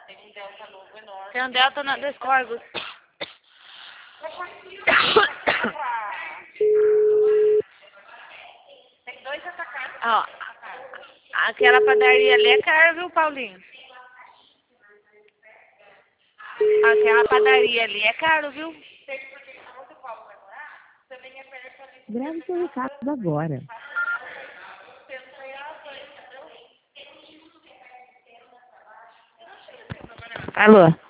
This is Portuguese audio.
Tem um delta na dos corvos. Tem 2 atacados. Ó, aquela padaria ali é cara, viu, Paulinho? Aquela padaria ali é caro, viu? Grave seu recado agora. Alô?